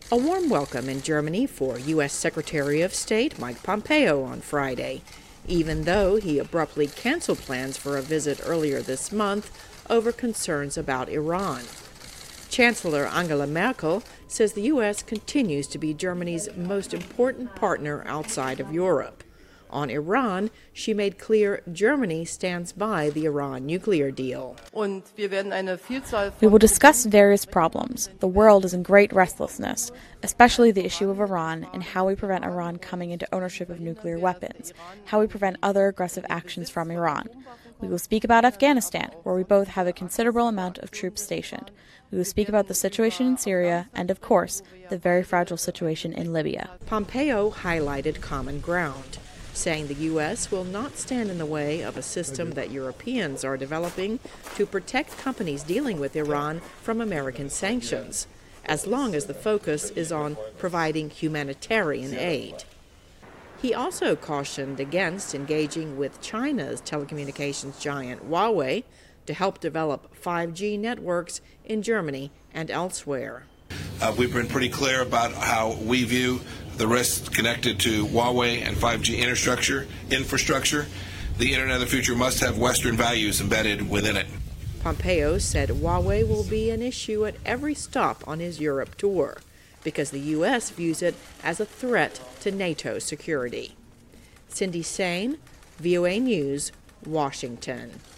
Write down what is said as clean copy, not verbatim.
A warm welcome in Germany for U.S. Secretary of State Mike Pompeo on Friday, even though he abruptly canceled plans for a visit earlier this month over concerns about Iran. Chancellor Angela Merkel says the U.S. continues to be Germany's most important partner outside of Europe. On Iran, she made clear Germany stands by the Iran nuclear deal. We will discuss various problems. The world is in great restlessness, especially the issue of Iran and how we prevent Iran coming into ownership of nuclear weapons, how we prevent other aggressive actions from Iran. We will speak about Afghanistan, where we both have a considerable amount of troops stationed. We will speak about the situation in Syria and, of course, the very fragile situation in Libya. Pompeo highlighted common ground, saying the U.S. will not stand in the way of a system that Europeans are developing to protect companies dealing with Iran from American sanctions, as long as the focus is on providing humanitarian aid. He also cautioned against engaging with China's telecommunications giant Huawei to help develop 5G networks in Germany and elsewhere. We've been pretty clear about how we view the risks connected to Huawei and 5G infrastructure. The Internet of the future must have Western values embedded within it. Pompeo said Huawei will be an issue at every stop on his Europe tour because the U.S. views it as a threat to NATO security. Cindy Sain, VOA News, Washington.